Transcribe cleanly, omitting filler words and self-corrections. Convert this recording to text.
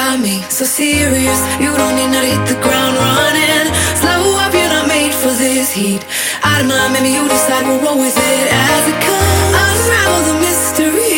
got me so serious. You don't need to hit the ground running. Slow up, you're not made for this heat. Out of mind, maybe you decide we'll roll with it as it comes. Unravel the mystery